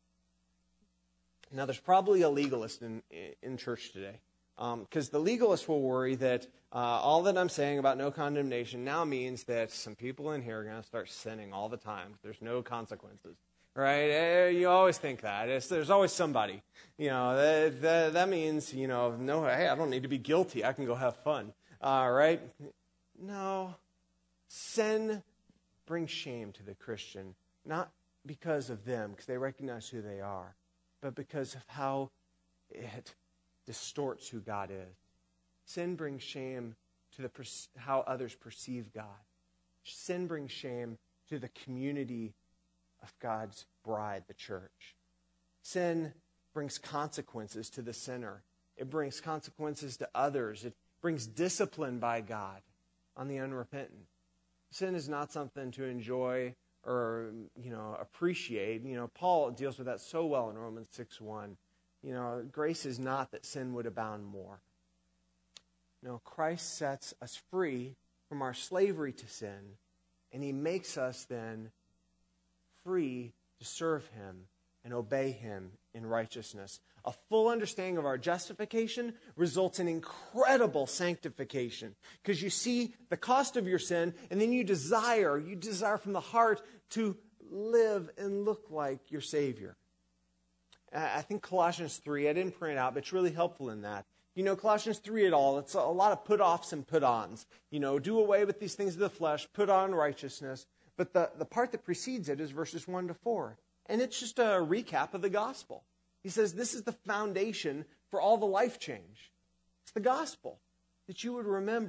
Now, there's probably a legalist in, in church today. Because um, the legalist will worry that uh, all that I'm saying about no condemnation now means that some people in here are going to start sinning all the time. There's no consequences. Right? You always think that. It's, there's always somebody. You know, that, that, that means, you know, no, hey, I don't need to be guilty. I can go have fun. Uh, right? No. Sin brings shame to the Christian, not because of them, because they recognize who they are, but because of how it distorts who God is. Sin brings shame to the how others perceive God. Sin brings shame to the community of God's bride, the church. Sin brings consequences to the sinner. It brings consequences to others. It brings discipline by God on the unrepentant. Sin is not something to enjoy or, you know, appreciate. You know, Paul deals with that so well in Romans six one. You know, grace is not that sin would abound more. No, Christ sets us free from our slavery to sin, and He makes us then free to serve Him and obey Him in righteousness. A full understanding of our justification results in incredible sanctification, because you see the cost of your sin, and then you desire, you desire from the heart to live and look like your Savior. I think Colossians three, I didn't print it out, but it's really helpful in that. You know, Colossians three at all, it's a lot of put-offs and put-ons. You know, do away with these things of the flesh, put on righteousness. But the, the part that precedes it is verses one to four. And it's just a recap of the gospel. He says this is the foundation for all the life change. It's the gospel. That you would remember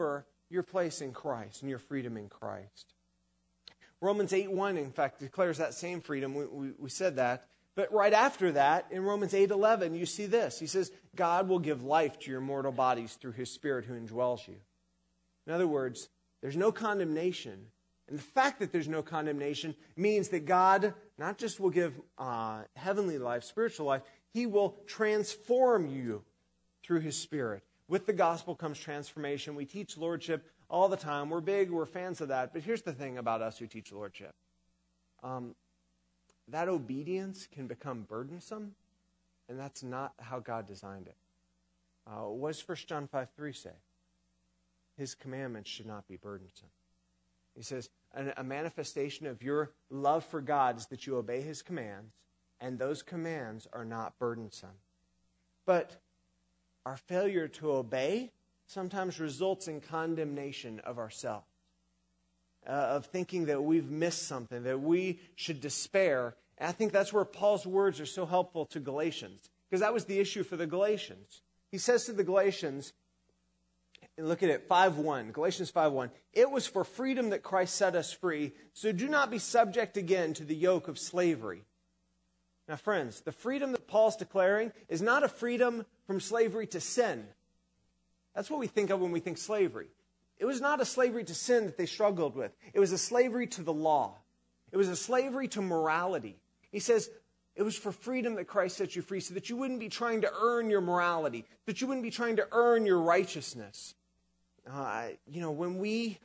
your place in Christ and your freedom in Christ. Romans eight one, in fact, declares that same freedom. We, we, we said that. But right after that, in Romans eight eleven, you see this. He says, God will give life to your mortal bodies through his Spirit who indwells you. In other words, there's no condemnation. And the fact that there's no condemnation means that God not just will give uh, heavenly life, spiritual life, he will transform you through his Spirit. With the gospel comes transformation. We teach lordship all the time. We're big, we're fans of that. But here's the thing about us who teach lordship. Um, that obedience can become burdensome, and that's not how God designed it. Uh, what does First John five three say? His commandments should not be burdensome. He says, a manifestation of your love for God is that you obey his commands, and those commands are not burdensome. But our failure to obey sometimes results in condemnation of ourselves, uh, of thinking that we've missed something, that we should despair. And I think that's where Paul's words are so helpful to Galatians, because that was the issue for the Galatians. He says to the Galatians, look at it, five one, Galatians five one. It was for freedom that Christ set us free, so do not be subject again to the yoke of slavery. Now, friends, the freedom that Paul's declaring is not a freedom from slavery to sin. That's what we think of when we think slavery. It was not a slavery to sin that they struggled with. It was a slavery to the law. It was a slavery to morality. He says, it was for freedom that Christ set you free, so that you wouldn't be trying to earn your morality, that you wouldn't be trying to earn your righteousness. Uh, you know, when we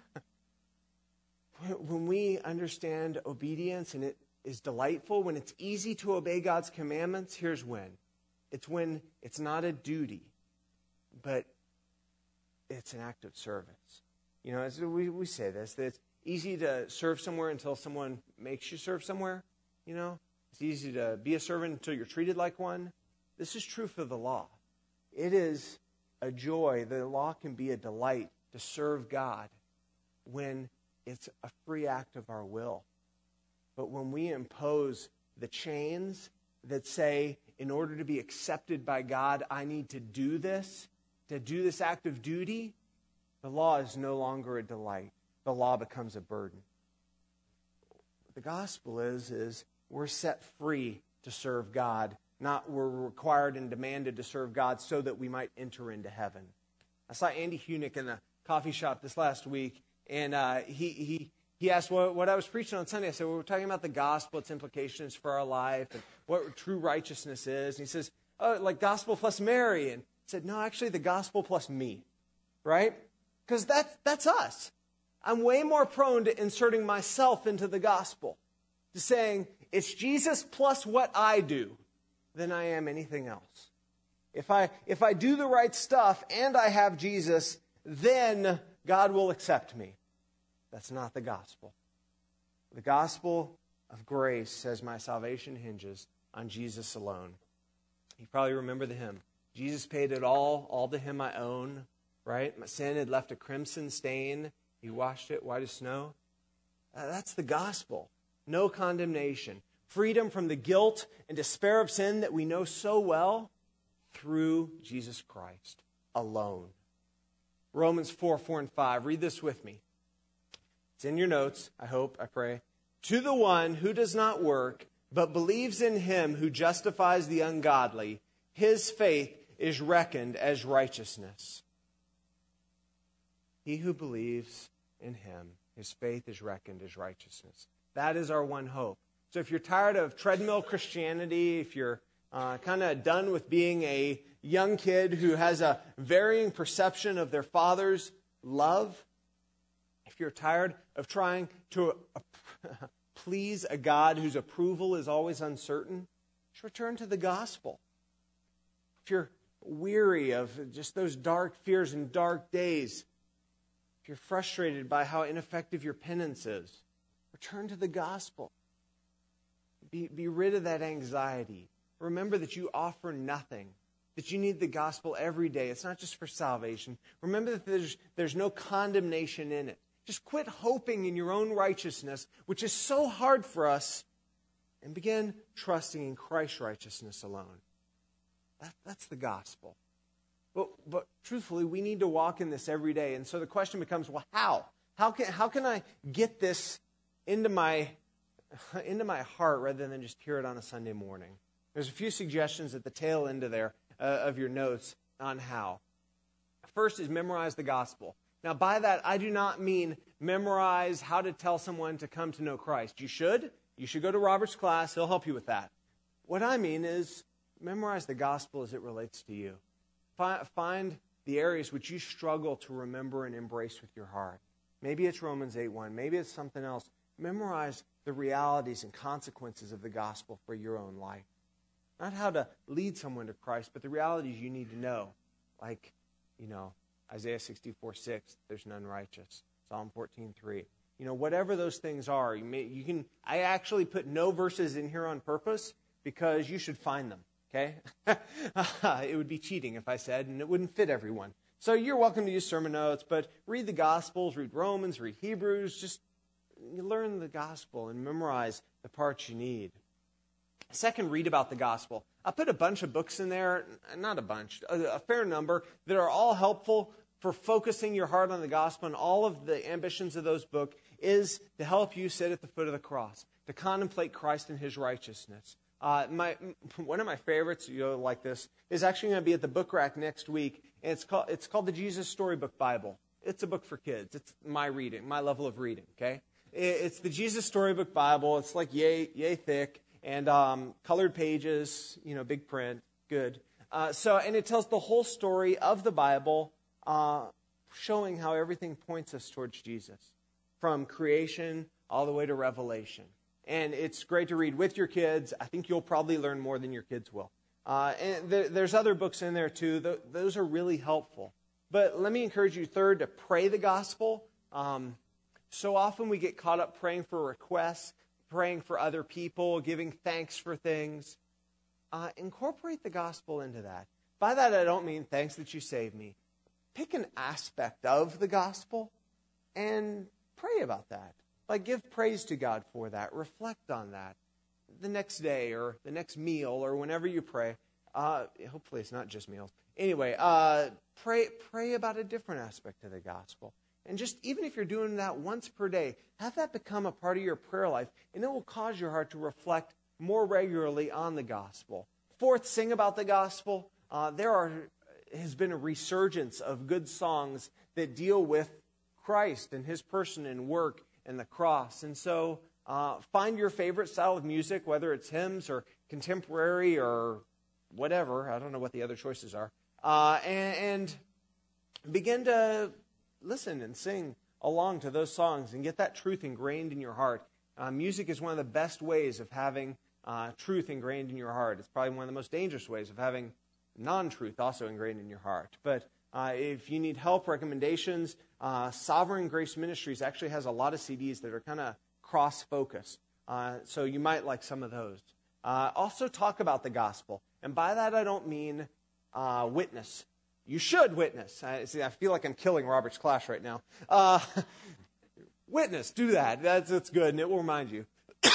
when we understand obedience and it is delightful, when it's easy to obey God's commandments, here's when. It's when it's not a duty, but it's an act of service. You know, as we, we say this, that it's easy to serve somewhere until someone makes you serve somewhere. You know, it's easy to be a servant until you're treated like one. This is true for the law. It is a joy. The law can be a delight to serve God when it's a free act of our will. But when we impose the chains that say, in order to be accepted by God, I need to do this, to do this act of duty, the law is no longer a delight. The law becomes a burden. What the gospel is, is we're set free to serve God, not we're required and demanded to serve God so that we might enter into heaven. I saw Andy Hunick in the coffee shop this last week, and uh, he he he asked what, what I was preaching on Sunday. I said, well, we're talking about the gospel, its implications for our life, and what true righteousness is. And he says, oh, like gospel plus Mary. And I said, no, actually the gospel plus me, right? Because that's, that's us. I'm way more prone to inserting myself into the gospel, to saying it's Jesus plus what I do, than I am anything else. If I if I do the right stuff and I have Jesus, then God will accept me. That's not the gospel. The gospel of grace says my salvation hinges on Jesus alone. You probably remember the hymn. Jesus paid it all, all to him I own, right? My sin had left a crimson stain. He washed it white as snow. Uh, that's the gospel. No condemnation. Freedom from the guilt and despair of sin that we know so well through Jesus Christ alone. Romans four, four and five. Read this with me. It's in your notes, I hope, I pray. To the one who does not work, but believes in him who justifies the ungodly, his faith is reckoned as righteousness. He who believes in him, his faith is reckoned as righteousness. That is our one hope. So if you're tired of treadmill Christianity, if you're uh, kind of done with being a young kid who has a varying perception of their father's love, if you're tired of trying to please a God whose approval is always uncertain, just return to the gospel. If you're weary of just those dark fears and dark days, if you're frustrated by how ineffective your penance is, return to the gospel. Be, be rid of that anxiety. Remember that you offer nothing, that you need the gospel every day. It's not just for salvation. Remember that there's, there's no condemnation in it. Just quit hoping in your own righteousness, which is so hard for us, and begin trusting in Christ's righteousness alone. That, that's the gospel. But, but truthfully, we need to walk in this every day. And so the question becomes, well, how? How can, how can I get this into my, into my heart rather than just hear it on a Sunday morning? There's a few suggestions at the tail end of there, uh, of your notes on how. First is memorize the gospel. Now, by that, I do not mean memorize how to tell someone to come to know Christ. You should. You should go to Robert's class. He'll help you with that. What I mean is memorize the gospel as it relates to you. Find the areas which you struggle to remember and embrace with your heart. Maybe it's Romans eight one. Maybe it's something else. Memorize the realities and consequences of the gospel for your own life. Not how to lead someone to Christ, but the realities you need to know. Like, you know, Isaiah sixty-four six, there's none righteous. Psalm fourteen three. You know, whatever those things are, you, may, you can. I actually put no verses in here on purpose because you should find them. Okay? It would be cheating if I said, and it wouldn't fit everyone. So you're welcome to use sermon notes, but read the Gospels, read Romans, read Hebrews. Just learn the Gospel and memorize the parts you need. Second, read about the Gospel. I put a bunch of books in there, not a bunch, a, a fair number, that are all helpful for focusing your heart on the Gospel. And all of the ambitions of those books is to help you sit at the foot of the cross, to contemplate Christ and His righteousness. Uh, my one of my favorites, you'll like this, is actually going to be at the book rack next week, and it's called it's called the Jesus Storybook Bible. It's a book for kids. It's my reading, my level of reading. Okay, it's the Jesus Storybook Bible. It's like yay yay thick and um, colored pages, you know, big print, good. Uh, so and it tells the whole story of the Bible, uh, showing how everything points us towards Jesus, from creation all the way to Revelation. And it's great to read with your kids. I think you'll probably learn more than your kids will. Uh, and there, there's other books in there too. Th- those are really helpful. But let me encourage you, third, to pray the gospel. Um, so often we get caught up praying for requests, praying for other people, giving thanks for things. Uh, incorporate the gospel into that. By that, I don't mean thanks that you saved me. Pick an aspect of the gospel and pray about that. Like, give praise to God for that. Reflect on that the next day or the next meal or whenever you pray. Uh, hopefully it's not just meals. Anyway, uh, pray pray about a different aspect of the gospel. And just, even if you're doing that once per day, have that become a part of your prayer life, and it will cause your heart to reflect more regularly on the gospel. Fourth, sing about the gospel. Uh, there are has been a resurgence of good songs that deal with Christ and His person and work and the cross. And so uh, find your favorite style of music, whether it's hymns or contemporary or whatever. I don't know what the other choices are. Uh, and, and begin to listen and sing along to those songs and get that truth ingrained in your heart. Uh, music is one of the best ways of having uh, truth ingrained in your heart. It's probably one of the most dangerous ways of having non-truth also ingrained in your heart. But Uh, if you need help, recommendations, uh, Sovereign Grace Ministries actually has a lot of C Ds that are kind of cross-focused. Uh, so you might like some of those. Uh, also talk about the gospel. And by that, I don't mean uh, witness. You should witness. I, see, I feel like I'm killing Robert's class right now. Uh, witness, do that. That's, that's good, and it will remind you.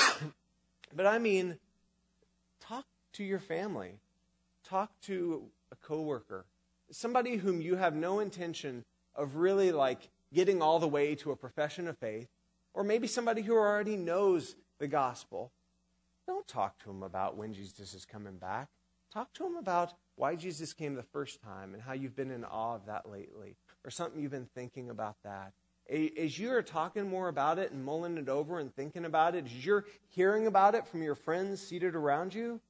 But I mean, talk to your family. Talk to a coworker. Somebody whom you have no intention of really like getting all the way to a profession of faith, or maybe somebody who already knows the gospel. Don't talk to them about when Jesus is coming back. Talk to them about why Jesus came the first time and how you've been in awe of that lately, or something you've been thinking about that. As you're talking more about it and mulling it over and thinking about it, as you're hearing about it from your friends seated around you,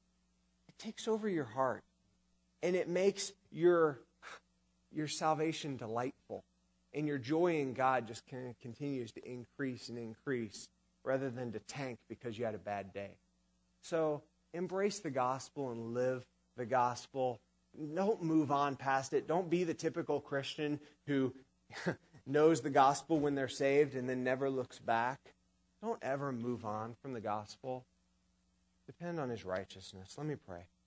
it takes over your heart. And it makes your, your salvation delightful. And your joy in God just kind of continues to increase and increase rather than to tank because you had a bad day. So embrace the gospel and live the gospel. Don't move on past it. Don't be the typical Christian who knows the gospel when they're saved and then never looks back. Don't ever move on from the gospel. Depend on His righteousness. Let me pray.